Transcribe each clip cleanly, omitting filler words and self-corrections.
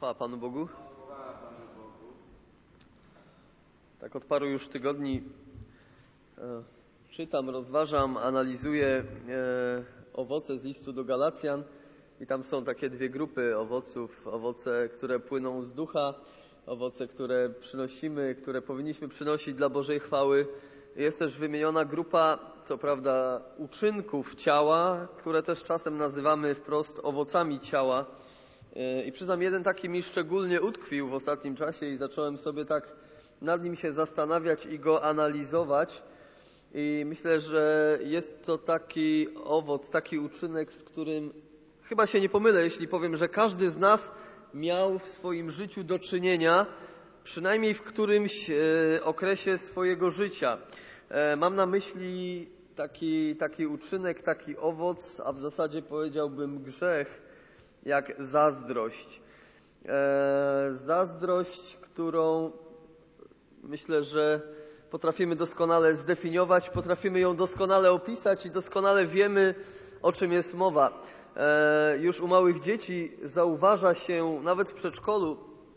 Chwała Panu Bogu. Tak od paru już tygodni czytam, rozważam, analizuję owoce z listu do Galacjan i tam są takie dwie grupy owoców. Owoce, które płyną z ducha, owoce, które przynosimy, które powinniśmy przynosić dla Bożej chwały. Jest też wymieniona grupa, co prawda, uczynków ciała, które też czasem nazywamy wprost owocami ciała. I przyznam, jeden taki mi szczególnie utkwił w ostatnim czasie i zacząłem sobie tak nad nim się zastanawiać i go analizować. I myślę, że jest to taki owoc, taki uczynek, z którym chyba się nie pomylę, jeśli powiem, że każdy z nas miał w swoim życiu do czynienia, przynajmniej w którymś okresie swojego życia. Mam na myśli taki uczynek, taki owoc, a w zasadzie powiedziałbym grzech, jak zazdrość. Zazdrość, którą myślę, że potrafimy doskonale zdefiniować, potrafimy ją doskonale opisać i doskonale wiemy, o czym jest mowa. Już u małych dzieci zauważa się, nawet w przedszkolu,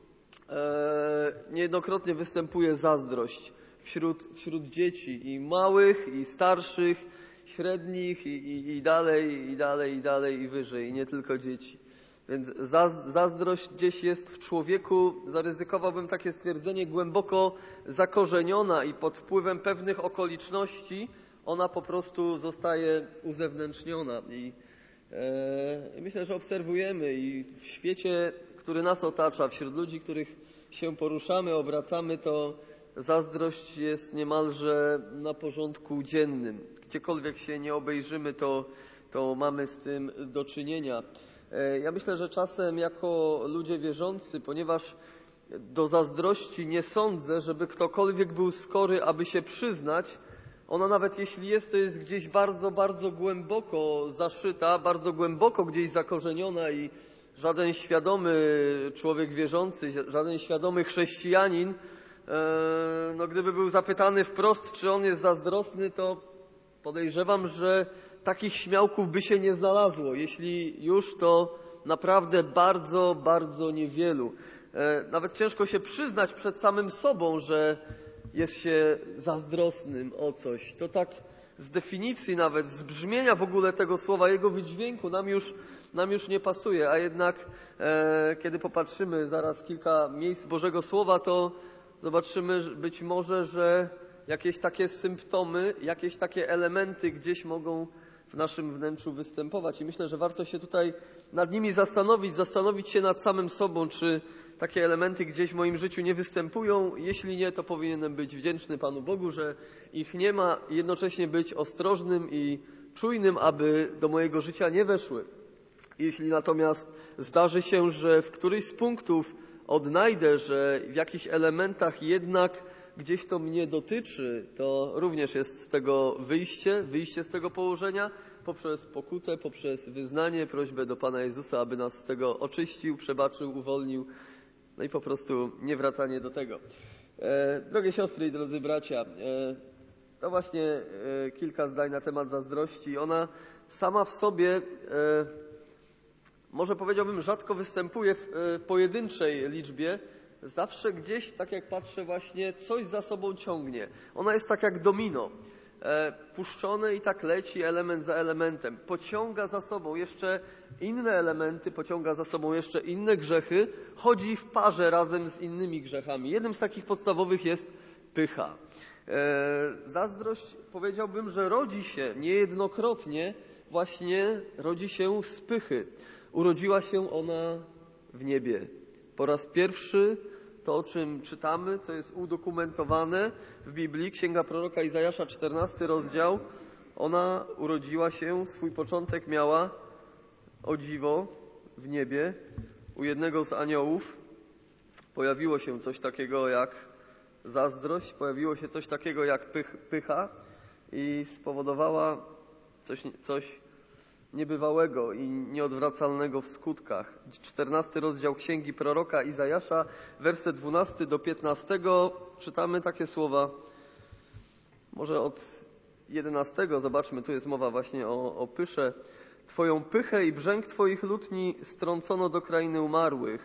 niejednokrotnie występuje zazdrość wśród dzieci i małych, i starszych, średnich, i dalej, i wyżej, i nie tylko dzieci. Więc zazdrość gdzieś jest w człowieku, zaryzykowałbym takie stwierdzenie, głęboko zakorzeniona i pod wpływem pewnych okoliczności ona po prostu zostaje uzewnętrzniona. I myślę, że obserwujemy i w świecie, który nas otacza, wśród ludzi, których się poruszamy, obracamy, to zazdrość jest niemalże na porządku dziennym. Gdziekolwiek się nie obejrzymy, to mamy z tym do czynienia. Ja myślę, że czasem jako ludzie wierzący, ponieważ do zazdrości nie sądzę, żeby ktokolwiek był skory, aby się przyznać, ona nawet jeśli jest, to jest gdzieś bardzo, bardzo głęboko zaszyta, bardzo głęboko gdzieś zakorzeniona i żaden świadomy człowiek wierzący, żaden świadomy chrześcijanin, gdyby był zapytany wprost, czy on jest zazdrosny, to podejrzewam, że takich śmiałków by się nie znalazło. Jeśli już, to naprawdę bardzo, bardzo niewielu. Nawet ciężko się przyznać przed samym sobą, że jest się zazdrosnym o coś. To tak z definicji nawet, z brzmienia w ogóle tego słowa, jego wydźwięku nam już nie pasuje, a jednak kiedy popatrzymy zaraz kilka miejsc Bożego Słowa, to zobaczymy być może, że jakieś takie symptomy, jakieś takie elementy gdzieś mogą w naszym wnętrzu występować. I myślę, że warto się tutaj nad nimi zastanowić się nad samym sobą, czy takie elementy gdzieś w moim życiu nie występują. Jeśli nie, to powinienem być wdzięczny Panu Bogu, że ich nie ma i jednocześnie być ostrożnym i czujnym, aby do mojego życia nie weszły. Jeśli natomiast zdarzy się, że w któryś z punktów odnajdę, że w jakichś elementach jednak gdzieś to mnie dotyczy, to również jest z tego wyjście z tego położenia poprzez pokutę, poprzez wyznanie, prośbę do Pana Jezusa, aby nas z tego oczyścił, przebaczył, uwolnił, no i po prostu niewracanie do tego. Drogie siostry i drodzy bracia, to właśnie kilka zdań na temat zazdrości. Ona sama w sobie, może powiedziałbym, rzadko występuje w pojedynczej liczbie. Zawsze gdzieś, tak jak patrzę właśnie, coś za sobą ciągnie. Ona jest tak jak domino. Puszczone i tak leci element za elementem. Pociąga za sobą jeszcze inne elementy, pociąga za sobą jeszcze inne grzechy. Chodzi w parze razem z innymi grzechami. Jednym z takich podstawowych jest pycha. Zazdrość, powiedziałbym, że rodzi się niejednokrotnie, właśnie rodzi się z pychy. Urodziła się ona w niebie. Po raz pierwszy to, o czym czytamy, co jest udokumentowane w Biblii, Księga proroka Izajasza, 14 rozdział, ona urodziła się, swój początek miała, o dziwo, w niebie, u jednego z aniołów. Pojawiło się coś takiego jak zazdrość, pojawiło się coś takiego jak pycha i spowodowała coś niebywałego i nieodwracalnego w skutkach. 14 rozdział Księgi proroka Izajasza, werset 12 do 15, czytamy takie słowa. Może od 11, zobaczmy, tu jest mowa właśnie o pysze. Twoją pychę i brzęk Twoich lutni strącono do krainy umarłych.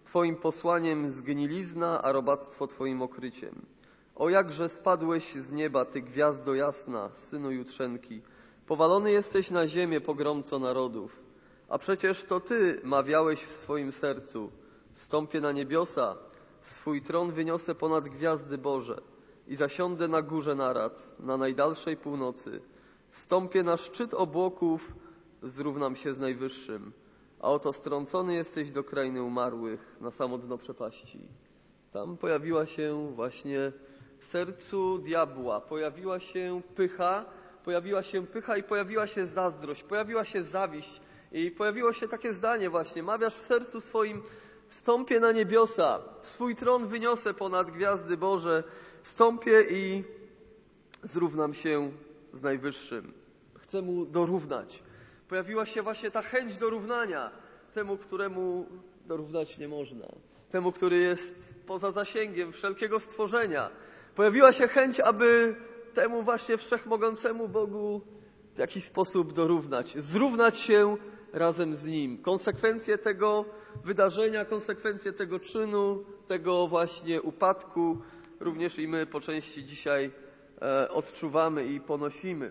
Twoim posłaniem zgnilizna, a robactwo Twoim okryciem. O jakże spadłeś z nieba, Ty gwiazdo jasna, synu jutrzenki. Powalony jesteś na ziemię, pogromco narodów. A przecież to Ty mawiałeś w swoim sercu. Wstąpię na niebiosa, swój tron wyniosę ponad gwiazdy Boże i zasiądę na górze narad, na najdalszej północy. Wstąpię na szczyt obłoków, zrównam się z Najwyższym. A oto strącony jesteś do krainy umarłych, na samo dno przepaści. Tam pojawiła się właśnie w sercu diabła, pojawiła się pycha i pojawiła się zazdrość, pojawiła się zawiść i pojawiło się takie zdanie właśnie: mawiasz w sercu swoim, wstąpię na niebiosa, swój tron wyniosę ponad gwiazdy Boże, wstąpię i zrównam się z Najwyższym. Chcę Mu dorównać. Pojawiła się właśnie ta chęć dorównania temu, któremu dorównać nie można. Temu, który jest poza zasięgiem wszelkiego stworzenia. Pojawiła się chęć, aby temu właśnie wszechmogącemu Bogu w jakiś sposób dorównać. Zrównać się razem z Nim. Konsekwencje tego wydarzenia, konsekwencje tego czynu, tego właśnie upadku również i my po części dzisiaj odczuwamy i ponosimy.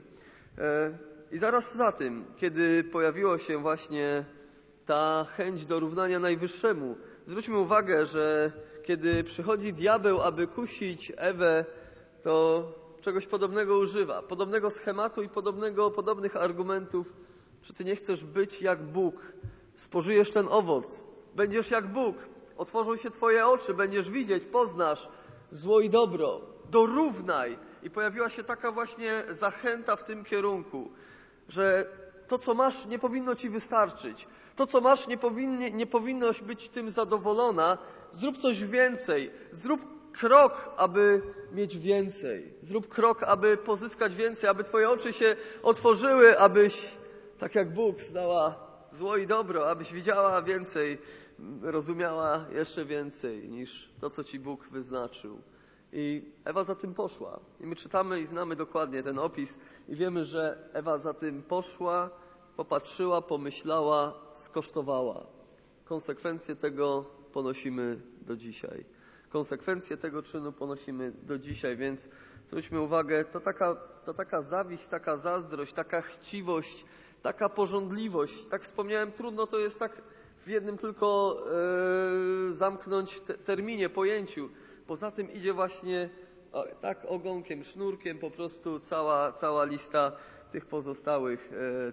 I zaraz za tym, kiedy pojawiła się właśnie ta chęć dorównania Najwyższemu, zwróćmy uwagę, że kiedy przychodzi diabeł, aby kusić Ewę, to czegoś podobnego używa, podobnego schematu i podobnych argumentów. Czy ty nie chcesz być jak Bóg? Spożyjesz ten owoc, będziesz jak Bóg, otworzą się twoje oczy, będziesz widzieć, poznasz zło i dobro, dorównaj. I pojawiła się taka właśnie zachęta w tym kierunku, że to, co masz, nie powinno ci wystarczyć. To, co masz, nie powinnoś być tym zadowolona. Zrób coś więcej. Zrób krok, aby mieć więcej. Zrób krok, aby pozyskać więcej, aby twoje oczy się otworzyły, abyś, tak jak Bóg, znała zło i dobro, abyś widziała więcej, rozumiała jeszcze więcej niż to, co ci Bóg wyznaczył. I Ewa za tym poszła. I my czytamy i znamy dokładnie ten opis i wiemy, że Ewa za tym poszła, popatrzyła, pomyślała, skosztowała. Konsekwencje tego ponosimy do dzisiaj. Konsekwencje tego czynu ponosimy do dzisiaj, więc zwróćmy uwagę, to taka zawiść, taka zazdrość, taka chciwość, taka pożądliwość. Tak wspomniałem, trudno to jest tak w jednym tylko zamknąć terminie, pojęciu. Poza tym idzie właśnie tak ogonkiem, sznurkiem po prostu cała lista tych pozostałych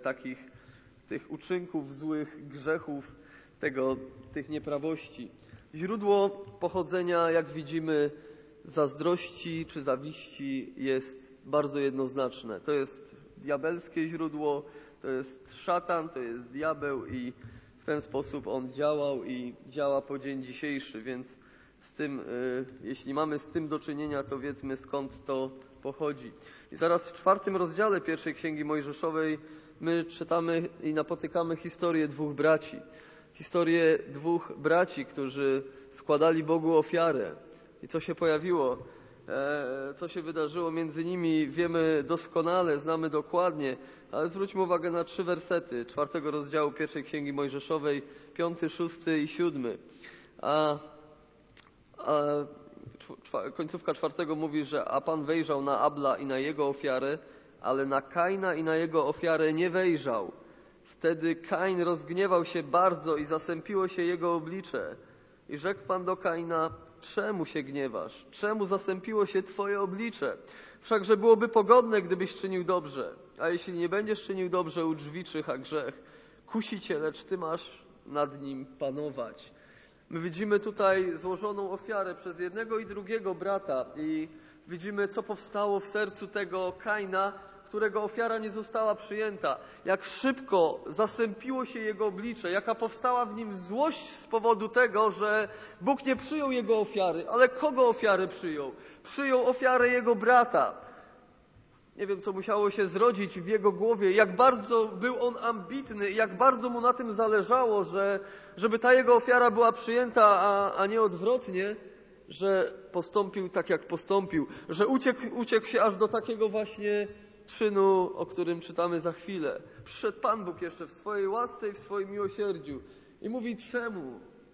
tych uczynków złych, grzechów, tych nieprawości. Źródło pochodzenia, jak widzimy, zazdrości czy zawiści jest bardzo jednoznaczne. To jest diabelskie źródło, to jest szatan, to jest diabeł i w ten sposób on działał i działa po dzień dzisiejszy, więc z tym, jeśli mamy z tym do czynienia, to wiedzmy, skąd to pochodzi. I zaraz w 4 rozdziale pierwszej Księgi Mojżeszowej my czytamy i napotykamy historię 2 braci. Historię 2 braci, którzy składali Bogu ofiarę. I co się pojawiło, co się wydarzyło między nimi, wiemy doskonale, znamy dokładnie, ale zwróćmy uwagę na 3 wersety 4 rozdziału pierwszej Księgi Mojżeszowej, 5, 6 i 7. A końcówka 4 mówi, że a Pan wejrzał na Abla i na jego ofiarę, ale na Kaina i na jego ofiarę nie wejrzał. Wtedy Kain rozgniewał się bardzo i zasępiło się jego oblicze. I rzekł Pan do Kaina: czemu się gniewasz? Czemu zasępiło się twoje oblicze? Wszakże byłoby pogodne, gdybyś czynił dobrze. A jeśli nie będziesz czynił dobrze, u drzwi czyha grzech. Kusi cię, lecz ty masz nad nim panować. My widzimy tutaj złożoną ofiarę przez jednego i drugiego brata i widzimy, co powstało w sercu tego Kaina, którego ofiara nie została przyjęta. Jak szybko zasępiło się jego oblicze, jaka powstała w nim złość z powodu tego, że Bóg nie przyjął jego ofiary. Ale kogo ofiarę przyjął? Przyjął ofiarę jego brata. Nie wiem, co musiało się zrodzić w jego głowie, jak bardzo był on ambitny i jak bardzo mu na tym zależało, żeby ta jego ofiara była przyjęta, a nie odwrotnie, że postąpił tak, jak postąpił, że uciekł się aż do takiego właśnie czynu, o którym czytamy za chwilę. Przyszedł Pan Bóg jeszcze w swojej łasce i w swoim miłosierdziu i mówi: czemu?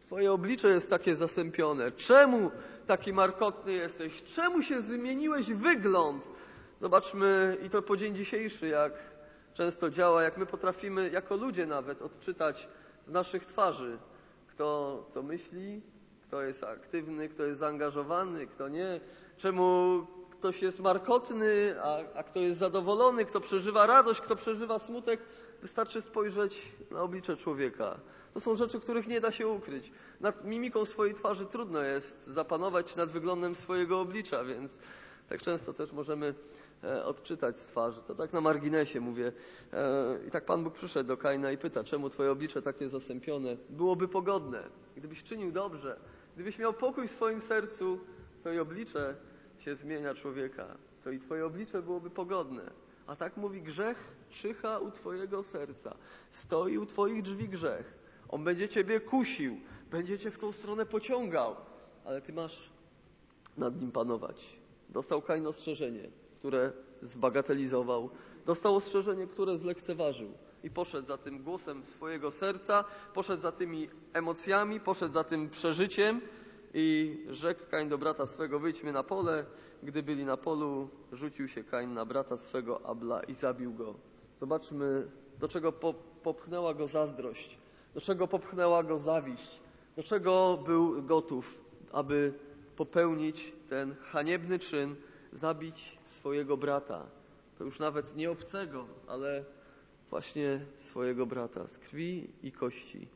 Twoje oblicze jest takie zasępione. Czemu taki markotny jesteś? Czemu się zmieniłeś wygląd? Zobaczmy i to po dzień dzisiejszy, jak często działa, jak my potrafimy jako ludzie nawet odczytać z naszych twarzy, kto co myśli, kto jest aktywny, kto jest zaangażowany, kto nie. Czemu ktoś jest markotny, a kto jest zadowolony, kto przeżywa radość, kto przeżywa smutek. Wystarczy spojrzeć na oblicze człowieka. To są rzeczy, których nie da się ukryć. Nad mimiką swojej twarzy trudno jest zapanować nad wyglądem swojego oblicza, więc tak często też możemy odczytać z twarzy. To tak na marginesie mówię. I tak Pan Bóg przyszedł do Kaina i pyta, czemu twoje oblicze takie zasępione? Byłoby pogodne, gdybyś czynił dobrze, gdybyś miał pokój w swoim sercu, to i oblicze się zmienia człowieka. To i twoje oblicze byłoby pogodne. A tak mówi, grzech czyha u twojego serca. Stoi u twoich drzwi grzech. On będzie ciebie kusił, będzie cię w tą stronę pociągał, ale ty masz nad nim panować. Dostał Kain ostrzeżenie, które zbagatelizował. Dostał ostrzeżenie, które zlekceważył. I poszedł za tym głosem swojego serca, poszedł za tymi emocjami, poszedł za tym przeżyciem i rzekł Kain do brata swego, wyjdźmy na pole. Gdy byli na polu, rzucił się Kain na brata swego Abla i zabił go. Zobaczmy, do czego popchnęła go zazdrość, do czego popchnęła go zawiść, do czego był gotów, aby popełnić ten haniebny czyn, zabić swojego brata. To już nawet nie obcego, ale właśnie swojego brata z krwi i kości.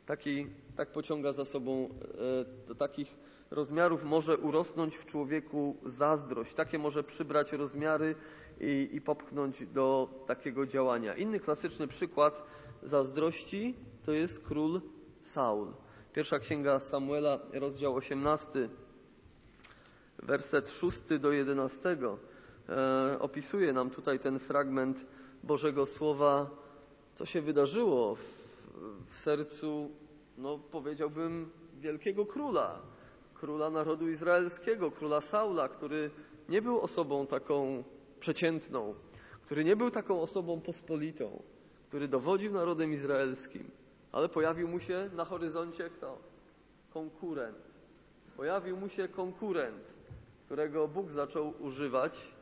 Tak pociąga za sobą, do takich rozmiarów może urosnąć w człowieku zazdrość. Takie może przybrać rozmiary i popchnąć do takiego działania. Inny klasyczny przykład zazdrości to jest król Saul. Pierwsza księga Samuela, rozdział 18, werset 6 do 11. Opisuje nam tutaj ten fragment Bożego Słowa, co się wydarzyło w sercu, powiedziałbym, wielkiego króla narodu izraelskiego, króla Saula, który nie był osobą taką przeciętną, który nie był taką osobą pospolitą, który dowodził narodem izraelskim, ale pojawił mu się na horyzoncie kto? Konkurent. Pojawił mu się konkurent, którego Bóg zaczął używać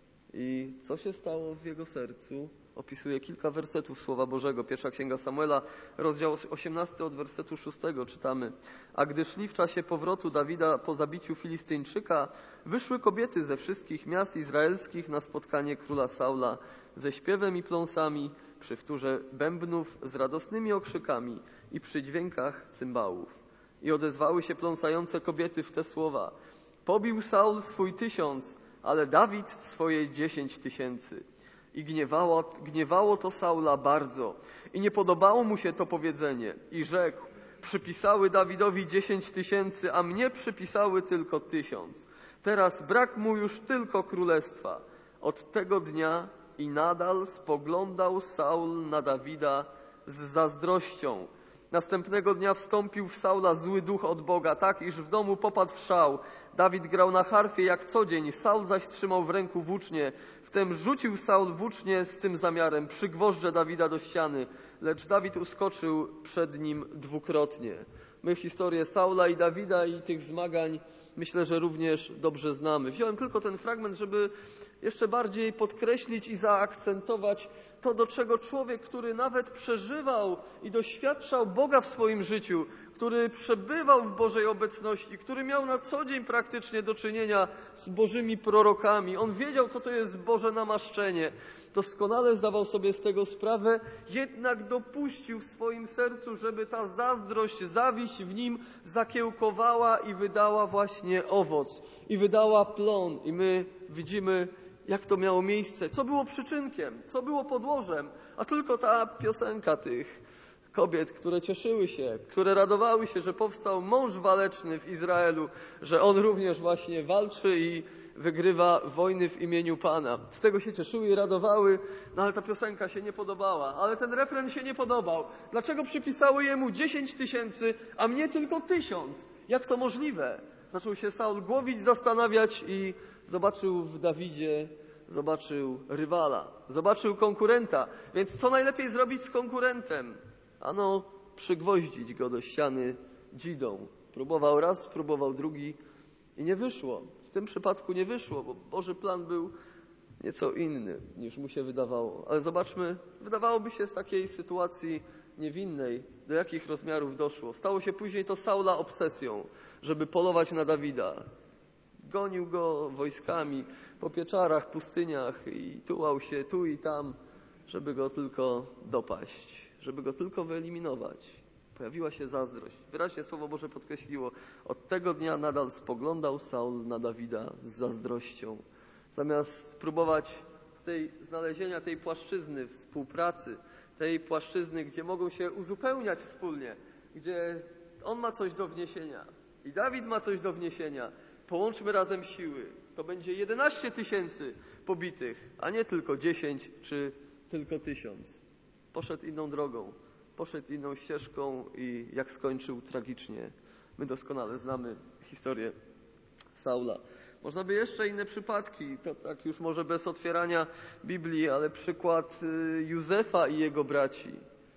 i co się stało w jego sercu? Opisuje kilka wersetów Słowa Bożego. Pierwsza księga Samuela, rozdział 18 od wersetu 6 czytamy. A gdy szli w czasie powrotu Dawida po zabiciu Filistyńczyka, wyszły kobiety ze wszystkich miast izraelskich na spotkanie króla Saula ze śpiewem i pląsami, przy wtórze bębnów, z radosnymi okrzykami i przy dźwiękach cymbałów. I odezwały się pląsające kobiety w te słowa. Pobił Saul swój 1000, ale Dawid swoje 10 000. I gniewało to Saula bardzo. I nie podobało mu się to powiedzenie. I rzekł, przypisały Dawidowi 10 000, a mnie przypisały tylko 1000. Teraz brak mu już tylko królestwa. Od tego dnia i nadal spoglądał Saul na Dawida z zazdrością. Następnego dnia wstąpił w Saula zły duch od Boga, tak iż w domu popadł w szał. Dawid grał na harfie jak co dzień, Saul zaś trzymał w ręku włócznie. Wtem rzucił Saul włócznie z tym zamiarem przy gwożdże Dawida do ściany, lecz Dawid uskoczył przed nim dwukrotnie. My historię Saula i Dawida i tych zmagań myślę, że również dobrze znamy. Wziąłem tylko ten fragment, żeby jeszcze bardziej podkreślić i zaakcentować to, do czego człowiek, który nawet przeżywał i doświadczał Boga w swoim życiu, który przebywał w Bożej obecności, który miał na co dzień praktycznie do czynienia z Bożymi prorokami. On wiedział, co to jest Boże namaszczenie. Doskonale zdawał sobie z tego sprawę, jednak dopuścił w swoim sercu, żeby ta zazdrość, zawiść w nim zakiełkowała i wydała właśnie owoc. I wydała plon. I my widzimy, jak to miało miejsce, co było przyczynkiem, co było podłożem, a tylko ta piosenka tych kobiet, które cieszyły się, które radowały się, że powstał mąż waleczny w Izraelu, że on również właśnie walczy i wygrywa wojny w imieniu Pana. Z tego się cieszyły i radowały, ale ta piosenka się nie podobała, ale ten refren się nie podobał. Dlaczego przypisały jemu 10 000, a mnie tylko 1000? Jak to możliwe? Zaczął się Saul głowić, zastanawiać i zobaczył w Dawidzie, zobaczył rywala, zobaczył konkurenta. Więc co najlepiej zrobić z konkurentem? Ano, przygwoździć go do ściany dzidą. Próbował raz, próbował drugi i nie wyszło. W tym przypadku nie wyszło, bo Boży plan był nieco inny, niż mu się wydawało. Ale zobaczmy, wydawałoby się z takiej sytuacji niewinnej, do jakich rozmiarów doszło. Stało się później to Saula obsesją, żeby polować na Dawida. Gonił go wojskami po pieczarach, pustyniach i tułał się tu i tam, żeby go tylko dopaść, żeby go tylko wyeliminować. Pojawiła się zazdrość. Wyraźnie Słowo Boże podkreśliło, od tego dnia nadal spoglądał Saul na Dawida z zazdrością. Zamiast spróbować znalezienia tej płaszczyzny współpracy, tej płaszczyzny, gdzie mogą się uzupełniać wspólnie, gdzie on ma coś do wniesienia i Dawid ma coś do wniesienia, połączmy razem siły. To będzie 11 000 pobitych, a nie tylko 10 czy tylko 1000. Poszedł inną drogą, poszedł inną ścieżką i jak skończył tragicznie. My doskonale znamy historię Saula. Można by jeszcze inne przypadki, to tak już może bez otwierania Biblii, ale przykład Józefa i jego braci,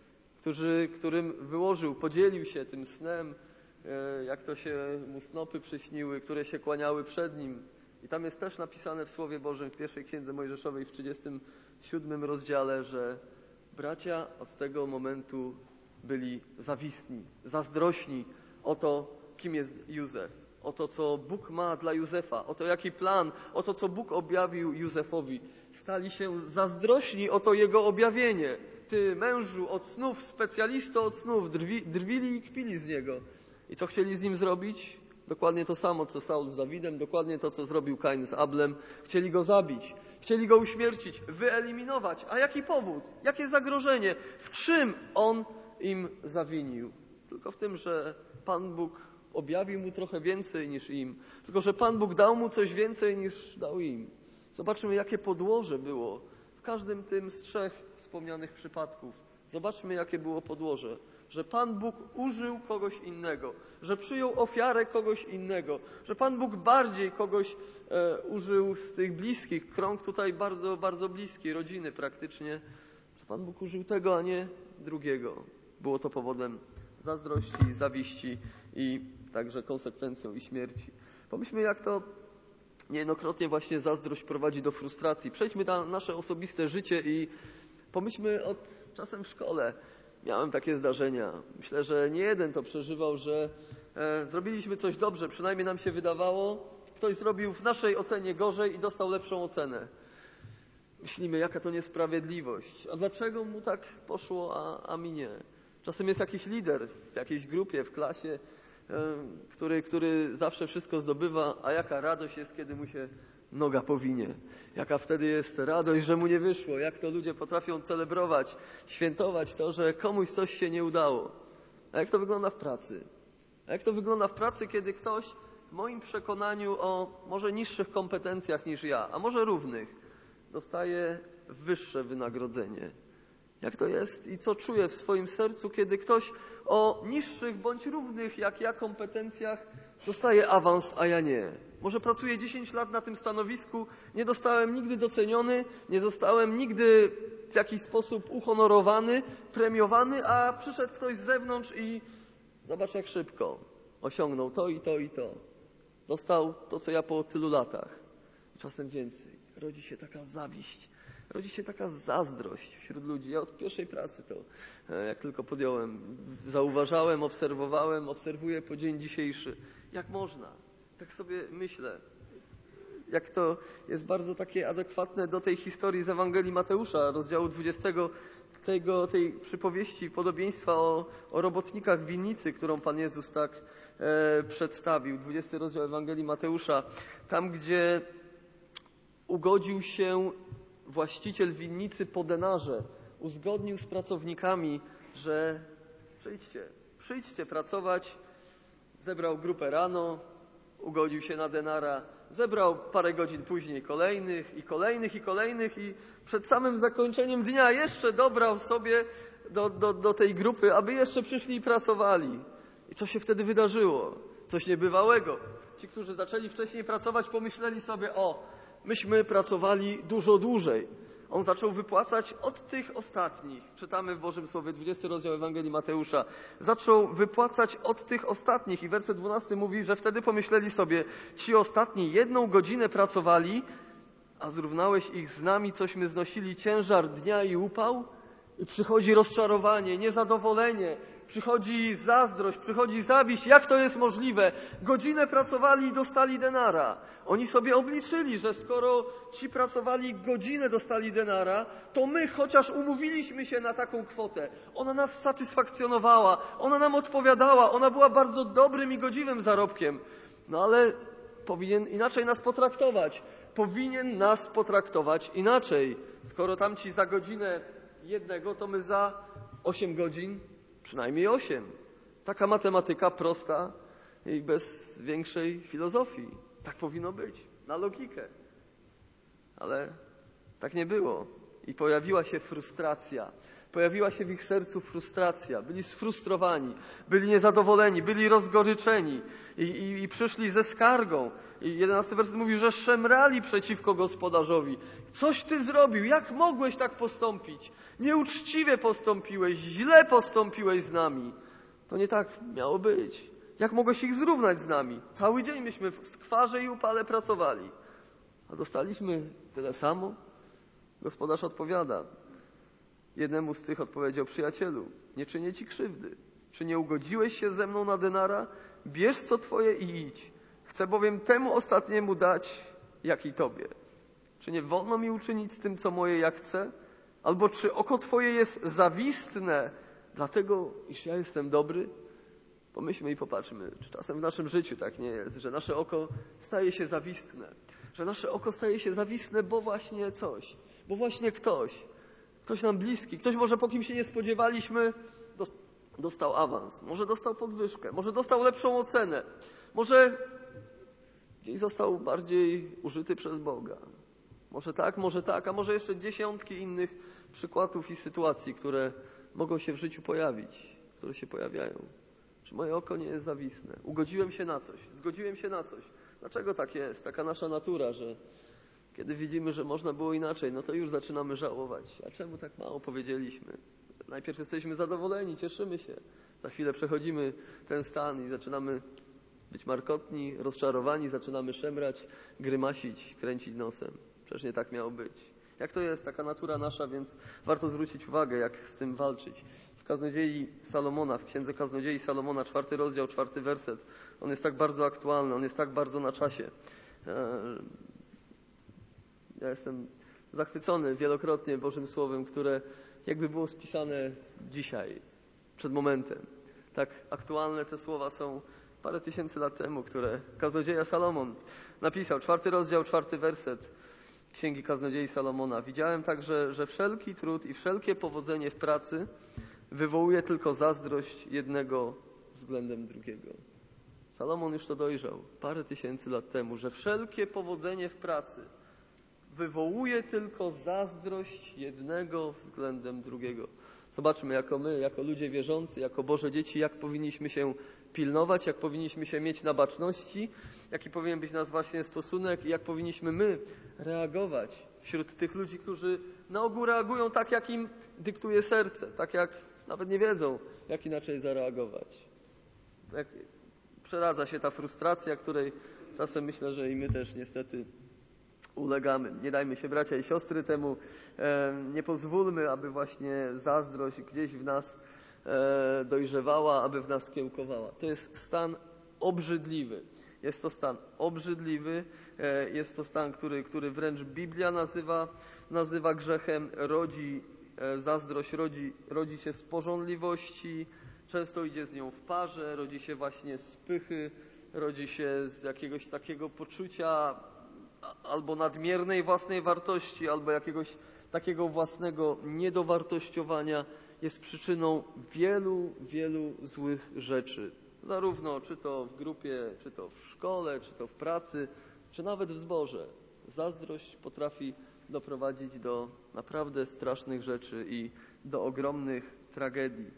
którym podzielił się tym snem, jak to się mu snopy przyśniły, które się kłaniały przed nim. I tam jest też napisane w Słowie Bożym w pierwszej Księdze Mojżeszowej w 37 rozdziale, że bracia od tego momentu byli zawistni, zazdrośni o to, kim jest Józef, o to, co Bóg ma dla Józefa, o to, jaki plan, o to, co Bóg objawił Józefowi. Stali się zazdrośni o to jego objawienie. Ty, mężu od snów, specjalisto od snów, drwili i kpili z niego. I co chcieli z nim zrobić? Dokładnie to samo, co Saul z Dawidem, dokładnie to, co zrobił Kain z Ablem. Chcieli go zabić, chcieli go uśmiercić, wyeliminować. A jaki powód? Jakie zagrożenie? W czym on im zawinił? Tylko w tym, że Pan Bóg objawił mu trochę więcej niż im. Tylko, że Pan Bóg dał mu coś więcej niż dał im. Zobaczmy, jakie podłoże było w każdym tym z 3 wspomnianych przypadków. Zobaczmy, jakie było podłoże. Że Pan Bóg użył kogoś innego, że przyjął ofiarę kogoś innego, że Pan Bóg bardziej kogoś użył z tych bliskich, krąg tutaj bardzo, bardzo bliski, rodziny praktycznie, że Pan Bóg użył tego, a nie drugiego. Było to powodem zazdrości, zawiści i także konsekwencją i śmierci. Pomyślmy, jak to niejednokrotnie właśnie zazdrość prowadzi do frustracji. Przejdźmy na nasze osobiste życie i pomyślmy czasem w szkole. Miałem takie zdarzenia. Myślę, że nie jeden to przeżywał, że zrobiliśmy coś dobrze, przynajmniej nam się wydawało. Ktoś zrobił w naszej ocenie gorzej i dostał lepszą ocenę. Myślimy, jaka to niesprawiedliwość. A dlaczego mu tak poszło, a mi nie? Czasem jest jakiś lider w jakiejś grupie, w klasie, który zawsze wszystko zdobywa, a jaka radość jest, kiedy mu się noga powinie. Jaka wtedy jest radość, że mu nie wyszło. Jak to ludzie potrafią celebrować, świętować to, że komuś coś się nie udało. A jak to wygląda w pracy? A jak to wygląda w pracy, kiedy ktoś w moim przekonaniu o może niższych kompetencjach niż ja, a może równych, dostaje wyższe wynagrodzenie? Jak to jest i co czuję w swoim sercu, kiedy ktoś o niższych bądź równych jak ja kompetencjach dostaje awans, a ja nie? Może pracuję 10 lat na tym stanowisku, nie zostałem nigdy doceniony, nie zostałem nigdy w jakiś sposób uhonorowany, premiowany, a przyszedł ktoś z zewnątrz i zobacz, jak szybko osiągnął to i to i to. Dostał to, co ja po tylu latach. Czasem więcej. Rodzi się taka zawiść. Rodzi się taka zazdrość wśród ludzi. Ja od pierwszej pracy to, jak tylko podjąłem, zauważałem, obserwuję po dzień dzisiejszy. Jak można? Tak sobie myślę. Jak to jest bardzo takie adekwatne do tej historii z Ewangelii Mateusza, rozdziału 20, tej przypowieści, podobieństwa o robotnikach winnicy, którą Pan Jezus tak przedstawił. 20 rozdział Ewangelii Mateusza. Tam, gdzie ugodził się właściciel winnicy po denarze, uzgodnił z pracownikami, że przyjdźcie pracować. Zebrał grupę rano, ugodził się na denara, zebrał parę godzin później kolejnych i przed samym zakończeniem dnia jeszcze dobrał sobie do tej grupy, aby jeszcze przyszli i pracowali. I co się wtedy wydarzyło? Coś niebywałego. Ci, którzy zaczęli wcześniej pracować, pomyśleli sobie, myśmy pracowali dużo dłużej. On zaczął wypłacać od tych ostatnich. Czytamy w Bożym Słowie, 20 rozdział Ewangelii Mateusza. Zaczął wypłacać od tych ostatnich. I werset 12 mówi, że wtedy pomyśleli sobie, ci ostatni 1 godzinę pracowali, a zrównałeś ich z nami, cośmy znosili ciężar dnia i upał? I przychodzi rozczarowanie, niezadowolenie, przychodzi zazdrość, przychodzi zawiść. Jak to jest możliwe? Godzinę pracowali i dostali denara. Oni sobie obliczyli, że skoro ci pracowali godzinę, dostali denara, to my chociaż umówiliśmy się na taką kwotę. Ona nas satysfakcjonowała, ona nam odpowiadała, ona była bardzo dobrym i godziwym zarobkiem. No ale powinien inaczej nas potraktować. Powinien nas potraktować inaczej. Skoro tamci za godzinę 1, to my za 8 godzin przynajmniej 8. Taka matematyka prosta i bez większej filozofii. Tak powinno być, na logikę. Ale tak nie było. I pojawiła się frustracja. Pojawiła się w ich sercu frustracja. Byli sfrustrowani, byli niezadowoleni, byli rozgoryczeni i przyszli ze skargą. I 11 werset mówi, że szemrali przeciwko gospodarzowi. Coś ty zrobił, jak mogłeś tak postąpić? Nieuczciwie postąpiłeś, źle postąpiłeś z nami. To nie tak miało być. Jak mogłeś ich zrównać z nami? Cały dzień myśmy w skwarze i upale pracowali. A dostaliśmy tyle samo? Gospodarz odpowiada. Jednemu z tych odpowiedział: przyjacielu, nie czynię ci krzywdy. Czy nie ugodziłeś się ze mną na denara? Bierz co twoje i idź. Chcę bowiem temu ostatniemu dać, jak i tobie. Czy nie wolno mi uczynić z tym, co moje, jak chcę? Albo czy oko twoje jest zawistne, dlatego iż ja jestem dobry? Pomyślmy i popatrzmy, czy czasem w naszym życiu tak nie jest, że nasze oko staje się zawistne. Że nasze oko staje się zawistne, bo właśnie coś, bo właśnie ktoś nam bliski, ktoś może po kim się nie spodziewaliśmy, dostał awans, może dostał podwyżkę, może dostał lepszą ocenę, może gdzieś został bardziej użyty przez Boga. Może tak, a może jeszcze dziesiątki innych przykładów i sytuacji, które mogą się w życiu pojawić, które się pojawiają. Czy moje oko nie jest zawistne? Ugodziłem się na coś, zgodziłem się na coś. Dlaczego tak jest? Taka nasza natura, że kiedy widzimy, że można było inaczej, no to już zaczynamy żałować. A czemu tak mało powiedzieliśmy? Najpierw jesteśmy zadowoleni, cieszymy się. Za chwilę przechodzimy ten stan i zaczynamy być markotni, rozczarowani, zaczynamy szemrać, grymasić, kręcić nosem. Przecież nie tak miało być. Jak to jest? Taka natura nasza, więc warto zwrócić uwagę, jak z tym walczyć. W Kaznodziei Salomona, w Księdze Kaznodziei Salomona, 4 rozdział, 4 werset, on jest tak bardzo aktualny, on jest tak bardzo na czasie. Ja jestem zachwycony wielokrotnie Bożym Słowem, które jakby było spisane dzisiaj, przed momentem. Tak aktualne te słowa są parę tysięcy lat temu, które Kaznodzieja Salomon napisał. 4 rozdział, 4 werset Księgi Kaznodziei Salomona. Widziałem także, że wszelki trud i wszelkie powodzenie w pracy wywołuje tylko zazdrość jednego względem drugiego. Salomon już to dojrzał parę tysięcy lat temu, że wszelkie powodzenie w pracy wywołuje tylko zazdrość jednego względem drugiego. Zobaczmy, jako ludzie wierzący, jako Boże dzieci, jak powinniśmy się pilnować, jak powinniśmy się mieć na baczności, jaki powinien być nasz właśnie stosunek i jak powinniśmy my reagować wśród tych ludzi, którzy na ogół reagują tak, jak im dyktuje serce, tak jak nawet nie wiedzą, jak inaczej zareagować. Jak przeradza się ta frustracja, której czasem myślę, że i my też niestety ulegamy. Nie dajmy się, bracia i siostry, temu. Nie pozwólmy, aby właśnie zazdrość gdzieś w nas dojrzewała, aby w nas kiełkowała. To jest stan obrzydliwy. Jest to stan obrzydliwy. Jest to stan, który wręcz Biblia nazywa grzechem. Zazdrość rodzi się z pożądliwości, często idzie z nią w parze, rodzi się właśnie z pychy, rodzi się z jakiegoś takiego poczucia albo nadmiernej własnej wartości, albo jakiegoś takiego własnego niedowartościowania. Jest przyczyną wielu, wielu złych rzeczy. Zarówno czy to w grupie, czy to w szkole, czy to w pracy, czy nawet w zborze. Zazdrość potrafi doprowadzić do naprawdę strasznych rzeczy i do ogromnych tragedii.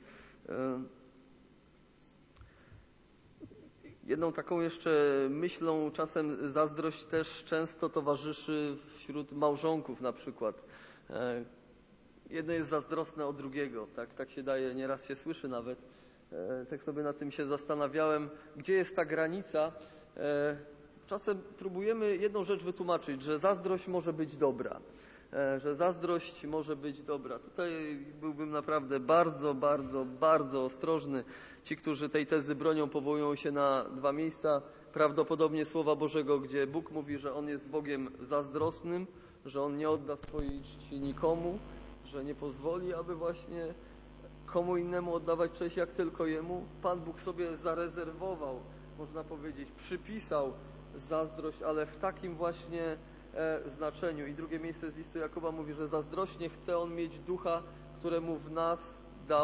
Jedną taką jeszcze myślą, czasem zazdrość też często towarzyszy wśród małżonków na przykład. Jedno jest zazdrosne o drugiego, tak się daje, nieraz się słyszy nawet. Tak sobie nad tym się zastanawiałem, gdzie jest ta granica. Czasem próbujemy jedną rzecz wytłumaczyć, że zazdrość może być dobra. Że zazdrość może być dobra. Tutaj byłbym naprawdę bardzo, bardzo, bardzo ostrożny. Ci, którzy tej tezy bronią, powołują się na dwa miejsca, prawdopodobnie Słowa Bożego, gdzie Bóg mówi, że On jest Bogiem zazdrosnym, że On nie odda swojej czci nikomu, że nie pozwoli, aby właśnie komu innemu oddawać cześć jak tylko Jemu. Pan Bóg sobie zarezerwował, można powiedzieć, przypisał zazdrość, ale w takim właśnie znaczeniu. I drugie miejsce z listu Jakuba mówi, że zazdrośnie chce On mieć ducha, któremu w nas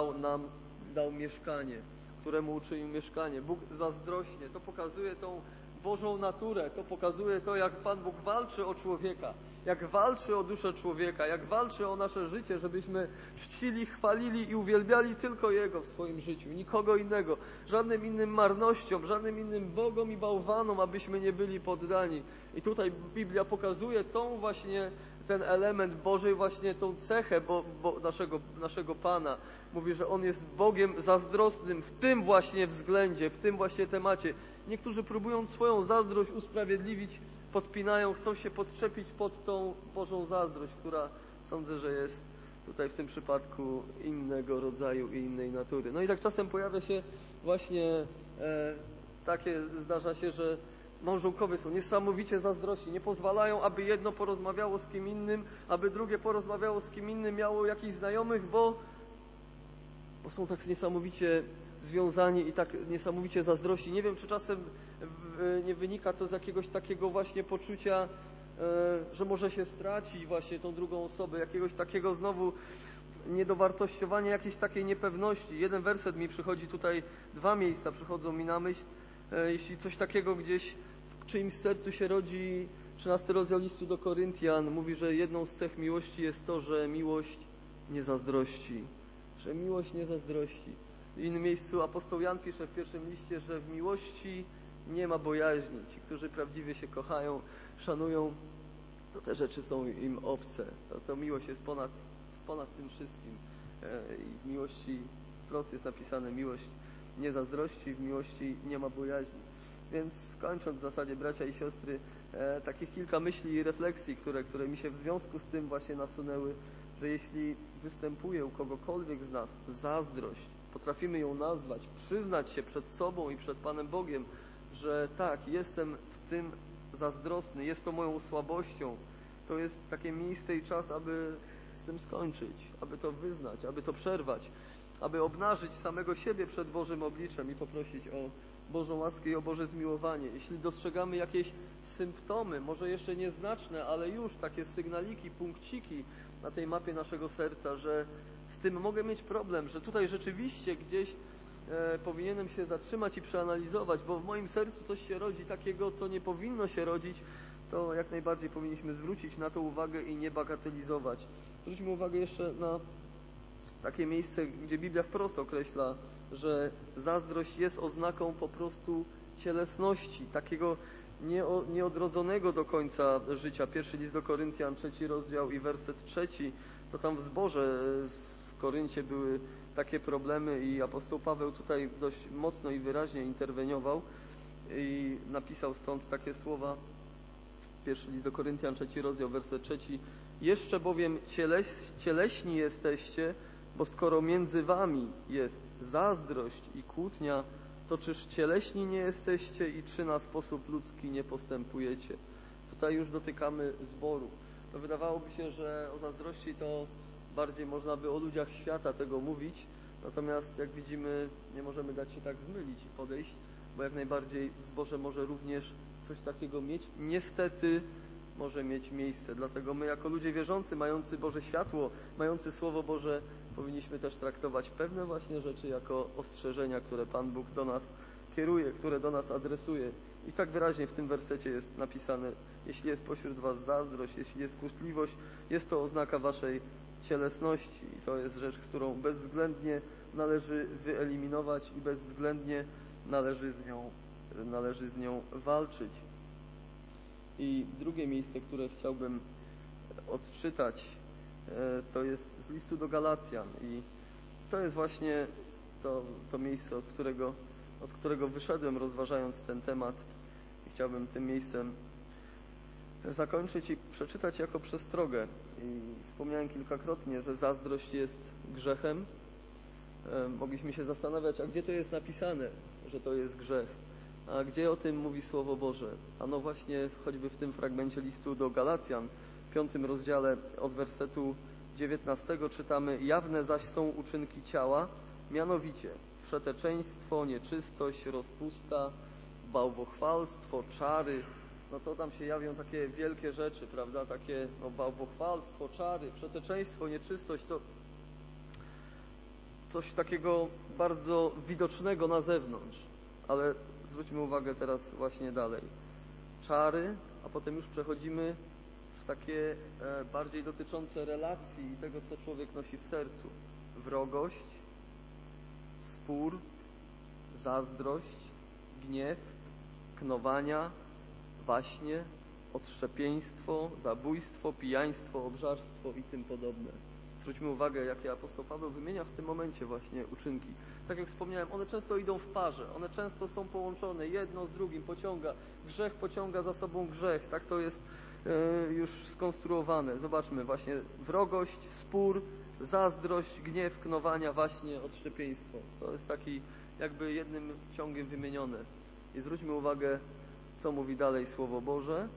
dał mieszkanie, któremu uczynił mieszkanie. Bóg zazdrośnie. To pokazuje tą Bożą naturę, to pokazuje to, jak Pan Bóg walczy o człowieka, jak walczy o duszę człowieka, jak walczy o nasze życie, żebyśmy czcili, chwalili i uwielbiali tylko Jego w swoim życiu, nikogo innego, żadnym innym marnościom, żadnym innym bogom i bałwanom, abyśmy nie byli poddani. I tutaj Biblia pokazuje tą właśnie, ten element Bożej, właśnie tą cechę naszego Pana. Mówi, że On jest Bogiem zazdrosnym w tym właśnie względzie, w tym właśnie temacie. Niektórzy próbują swoją zazdrość usprawiedliwić, podpinają, chcą się podczepić pod tą Bożą zazdrość, która sądzę, że jest tutaj w tym przypadku innego rodzaju i innej natury. No i tak czasem pojawia się właśnie zdarza się, że małżonkowie są niesamowicie zazdrośni, nie pozwalają, aby jedno porozmawiało z kim innym, aby drugie porozmawiało z kim innym, miało jakichś znajomych, bo są tak niesamowicie związani i tak niesamowicie zazdrośni. Nie wiem, czy czasem nie wynika to z jakiegoś takiego właśnie poczucia, że może się straci właśnie tą drugą osobę, jakiegoś takiego znowu niedowartościowania, jakiejś takiej niepewności. Jeden werset mi przychodzi tutaj, dwa miejsca przychodzą mi na myśl. Jeśli coś takiego gdzieś w czyimś sercu się rodzi, 13 rozdział listu do Koryntian mówi, że jedną z cech miłości jest to, że miłość nie zazdrości. Że miłość nie zazdrości. W innym miejscu apostoł Jan pisze w pierwszym liście, że w miłości nie ma bojaźni. Ci, którzy prawdziwie się kochają, szanują, to te rzeczy są im obce. To miłość jest ponad tym wszystkim. I w miłości wprost jest napisane, miłość nie zazdrości, w miłości nie ma bojaźni. Więc kończąc w zasadzie, bracia i siostry, takich kilka myśli i refleksji, które mi się w związku z tym właśnie nasunęły, że jeśli występuje u kogokolwiek z nas zazdrość, potrafimy ją nazwać, przyznać się przed sobą i przed Panem Bogiem, że tak, jestem w tym zazdrosny, jest to moją słabością, to jest takie miejsce i czas, aby z tym skończyć, aby to wyznać, aby to przerwać, aby obnażyć samego siebie przed Bożym obliczem i poprosić o Bożą łaskę i o Boże zmiłowanie. Jeśli dostrzegamy jakieś symptomy, może jeszcze nieznaczne, ale już takie sygnaliki, punkciki na tej mapie naszego serca, że z tym mogę mieć problem, że tutaj rzeczywiście gdzieś powinienem się zatrzymać i przeanalizować, bo w moim sercu coś się rodzi takiego, co nie powinno się rodzić, to jak najbardziej powinniśmy zwrócić na to uwagę i nie bagatelizować. Zwróćmy uwagę jeszcze na takie miejsce, gdzie Biblia wprost określa, że zazdrość jest oznaką po prostu cielesności, takiego nieodrodzonego do końca życia. Pierwszy list do Koryntian, 3 rozdział i werset 3, to tam w zborze w Koryncie były takie problemy i apostoł Paweł tutaj dość mocno i wyraźnie interweniował i napisał stąd takie słowa. Pierwszy list do Koryntian, 3 rozdział, werset 3. Jeszcze bowiem cieleśni jesteście, bo skoro między wami jest zazdrość i kłótnia, to czyż cieleśni nie jesteście i czy na sposób ludzki nie postępujecie? Tutaj już dotykamy zboru. To wydawałoby się, że o zazdrości to bardziej można by o ludziach świata tego mówić, natomiast jak widzimy, nie możemy dać się tak zmylić i podejść, bo jak najbardziej w zborze może również coś takiego mieć. Niestety może mieć miejsce. Dlatego my jako ludzie wierzący, mający Boże światło, mający Słowo Boże, powinniśmy też traktować pewne właśnie rzeczy jako ostrzeżenia, które Pan Bóg do nas kieruje, które do nas adresuje. I tak wyraźnie w tym wersecie jest napisane, jeśli jest pośród was zazdrość, jeśli jest kłótliwość, jest to oznaka waszej cielesności. I to jest rzecz, którą bezwzględnie należy wyeliminować i bezwzględnie należy z nią walczyć. I drugie miejsce, które chciałbym odczytać, to jest z listu do Galacjan i to jest właśnie to miejsce, od którego wyszedłem, rozważając ten temat i chciałbym tym miejscem zakończyć i przeczytać jako przestrogę. I wspomniałem kilkakrotnie, że zazdrość jest grzechem. Mogliśmy się zastanawiać, a gdzie to jest napisane, że to jest grzech, a gdzie o tym mówi Słowo Boże. Ano właśnie choćby w tym fragmencie listu do Galacjan, w 5 rozdziale od wersetu 19 czytamy: jawne zaś są uczynki ciała, mianowicie wszeteczeństwo, nieczystość, rozpusta, bałwochwalstwo, czary. No to tam się jawią takie wielkie rzeczy, prawda? Takie bałwochwalstwo, czary, wszeteczeństwo, nieczystość, to coś takiego bardzo widocznego na zewnątrz. Ale zwróćmy uwagę teraz właśnie dalej. Czary, a potem już przechodzimy w takie bardziej dotyczące relacji i tego, co człowiek nosi w sercu. Wrogość, spór, zazdrość, gniew, knowania, waśnie, odszczepieństwo, zabójstwo, pijaństwo, obżarstwo i tym podobne. Zwróćmy uwagę, jakie apostoł Paweł wymienia w tym momencie właśnie uczynki. Tak jak wspomniałem, one często idą w parze, one często są połączone, jedno z drugim pociąga. Grzech pociąga za sobą grzech, tak to jest już skonstruowane. Zobaczmy właśnie wrogość, spór, zazdrość, gniew, knowania, waśnie, odszczepieństwo. To jest taki jakby jednym ciągiem wymienione. I zwróćmy uwagę, co mówi dalej Słowo Boże.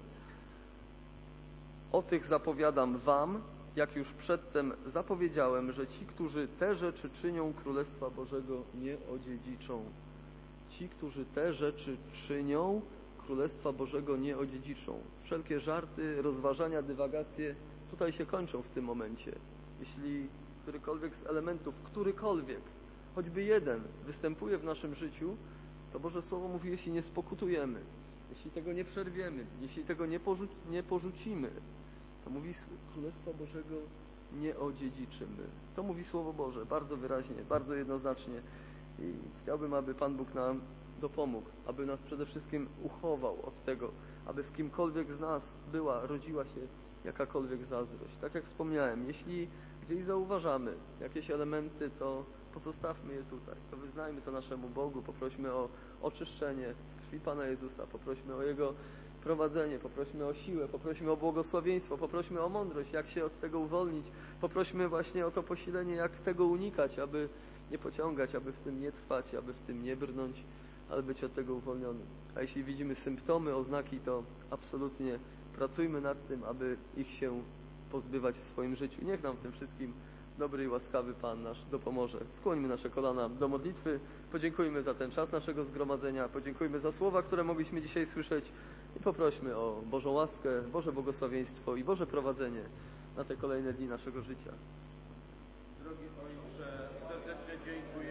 O tych zapowiadam wam, jak już przedtem zapowiedziałem, że ci, którzy te rzeczy czynią, Królestwa Bożego nie odziedziczą. Ci, którzy te rzeczy czynią, Królestwa Bożego nie odziedziczą. Wszelkie żarty, rozważania, dywagacje tutaj się kończą w tym momencie. Jeśli którykolwiek z elementów, choćby jeden występuje w naszym życiu, to Boże Słowo mówi, jeśli nie spokutujemy, jeśli tego nie przerwiemy, jeśli tego nie porzucimy, to mówi, Królestwa Bożego nie odziedziczymy. To mówi Słowo Boże bardzo wyraźnie, bardzo jednoznacznie. I chciałbym, aby Pan Bóg nam dopomógł, aby nas przede wszystkim uchował od tego, aby w kimkolwiek z nas rodziła się jakakolwiek zazdrość. Tak jak wspomniałem, jeśli gdzieś zauważamy jakieś elementy, to pozostawmy je tutaj. To wyznajmy to naszemu Bogu, poprośmy o oczyszczenie w krwi Pana Jezusa, poprośmy o Jego prowadzenie, poprośmy o siłę, poprośmy o błogosławieństwo, poprośmy o mądrość, jak się od tego uwolnić, poprośmy właśnie o to posilenie, jak tego unikać, aby nie pociągać, aby w tym nie trwać, aby w tym nie brnąć, ale być od tego uwolnionym. A jeśli widzimy symptomy, oznaki, to absolutnie pracujmy nad tym, aby ich się pozbywać w swoim życiu. Niech nam w tym wszystkim dobry i łaskawy Pan nasz dopomoże. Skłońmy nasze kolana do modlitwy, podziękujmy za ten czas naszego zgromadzenia, podziękujmy za słowa, które mogliśmy dzisiaj słyszeć i poprośmy o Bożą łaskę, Boże błogosławieństwo i Boże prowadzenie na te kolejne dni naszego życia. Drogi Ojcze, serdecznie dziękuję